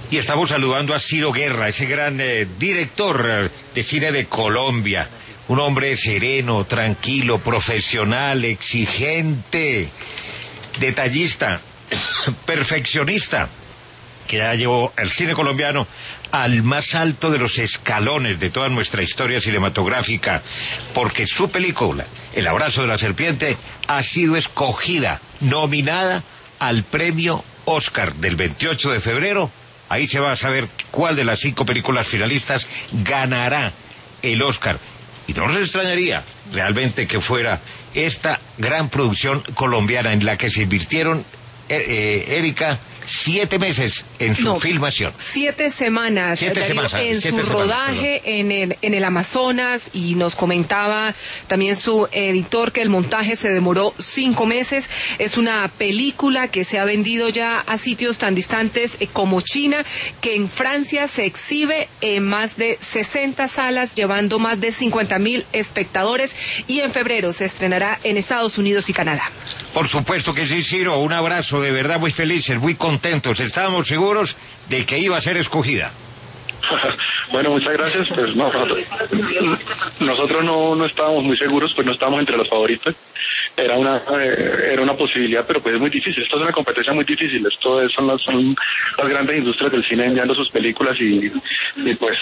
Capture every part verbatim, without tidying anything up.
Y estamos saludando a Ciro Guerra, ese gran eh, director eh, de cine de Colombia. Un hombre sereno, tranquilo, profesional, exigente, detallista, perfeccionista, que ya llevó el cine colombiano al más alto de los escalones de toda nuestra historia cinematográfica, porque su película, El abrazo de la serpiente, ha sido escogida, nominada al premio Oscar del veintiocho de febrero. Ahí se va a saber cuál de las cinco películas finalistas ganará el Oscar. Y no nos extrañaría realmente que fuera esta gran producción colombiana en la que se invirtieron, eh, eh, Erika, siete meses en su no, filmación. Siete semanas, siete Darío, semanas en siete su semanas, rodaje en el, en el Amazonas, y nos comentaba también su editor que el montaje se demoró cinco meses. Es una película que se ha vendido ya a sitios tan distantes eh, como China, que en Francia se exhibe en más de sesenta salas, llevando más de cincuenta mil espectadores, y en febrero se estrenará en Estados Unidos y Canadá. Por supuesto que sí, Ciro, un abrazo, de verdad muy felices, muy contentos, estábamos seguros de que iba a ser escogida. Bueno, muchas gracias. Pues no, nosotros, nosotros no, no estábamos muy seguros, pues no estábamos entre los favoritos. Era una eh, era una posibilidad, pero pues es muy difícil. Esto es una competencia muy difícil. Esto es, son, las, son las grandes industrias del cine enviando sus películas y, y pues...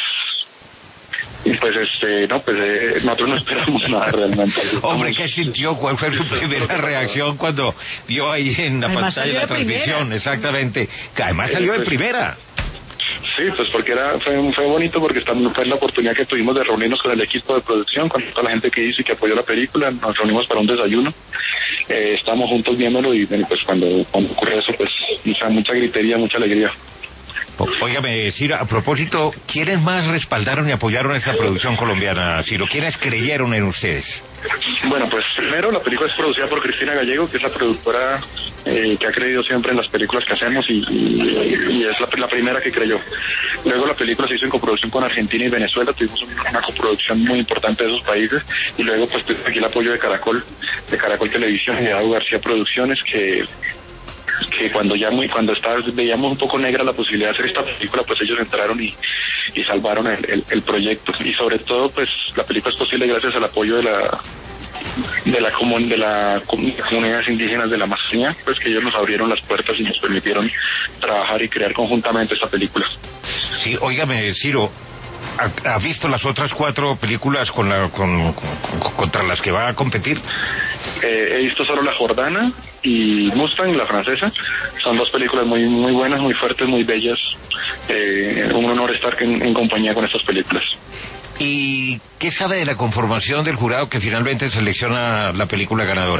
Y pues, este, no, pues eh, nosotros no esperamos nada realmente. Hombre, ¿qué sintió? ¿Cuál fue su primera reacción cuando vio ahí en la además pantalla de la transmisión? Primera. Exactamente. Que además salió eh, de pues, primera. Sí, pues porque era fue, fue bonito, porque también fue la oportunidad que tuvimos de reunirnos con el equipo de producción, con toda la gente que hizo y que apoyó la película. Nos reunimos para un desayuno. Eh, estábamos juntos viéndolo y bueno, pues cuando, cuando ocurre eso, pues mucha, mucha gritería, mucha alegría. Óigame, Ciro, a propósito, ¿quiénes más respaldaron y apoyaron esta producción colombiana, Ciro? ¿Quiénes creyeron en ustedes? Bueno, pues primero la película es producida por Cristina Gallego, que es la productora eh, que ha creído siempre en las películas que hacemos, y, y, y es la, la primera que creyó. Luego la película se hizo en coproducción con Argentina y Venezuela, tuvimos una coproducción muy importante de esos países, y luego pues aquí el apoyo de Caracol, de Caracol Televisión y de Ado García Producciones, que que cuando ya muy cuando estaba, veíamos un poco negra la posibilidad de hacer esta película, pues ellos entraron y, y salvaron el, el, el proyecto. Y sobre todo, pues la película es posible gracias al apoyo de la de la comun, de la comunidades indígenas de la Amazonía, pues que ellos nos abrieron las puertas y nos permitieron trabajar y crear conjuntamente esta película. Sí, óigame, Ciro, ¿ha, ha visto las otras cuatro películas con la con, con, contra las que va a competir? Eh, he visto solo La Jordana y Mustang, la francesa. Son dos películas muy muy buenas, muy fuertes, muy bellas. Eh, un honor estar en, en compañía con estas películas. ¿Y qué sabe de la conformación del jurado que finalmente selecciona la película ganadora?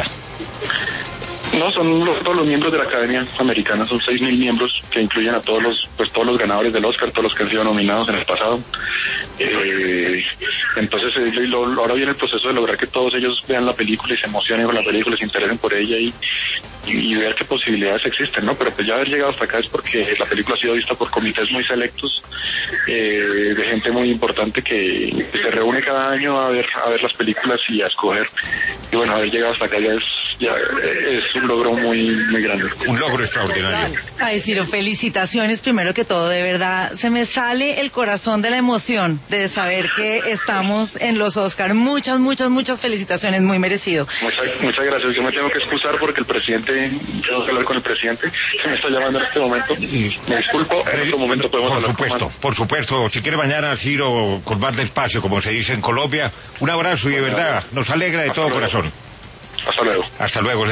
No, son los, todos los miembros de la Academia Americana, son seis mil miembros que incluyen a todos los pues todos los ganadores del Oscar, todos los que han sido nominados en el pasado. Eh, entonces eh, lo, ahora viene el proceso de lograr que todos ellos vean la película y se emocionen con la película, se interesen por ella y, y, y ver qué posibilidades existen, ¿no? Pero pues ya haber llegado hasta acá es porque la película ha sido vista por comités muy selectos, eh, de gente muy importante que, que se reúne cada año a ver a ver las películas y a escoger. Y bueno, haber llegado hasta acá ya es ya es un logro muy muy grande. Un logro extraordinario. Ay, Ciro, felicitaciones primero que todo, de verdad, se me sale el corazón de la emoción de saber que estamos en los Oscar. Muchas, muchas, muchas felicitaciones, muy merecido. Muchas, muchas gracias. Yo me tengo que excusar porque el presidente, tengo que hablar con el presidente, que me está llamando en este momento. Me disculpo, en otro momento podemos por hablar. Por supuesto, por supuesto. Si quiere mañana, Ciro, con más despacio, como se dice en Colombia, un abrazo y de verdad nos alegra de todo corazón. Hasta luego. Hasta luego.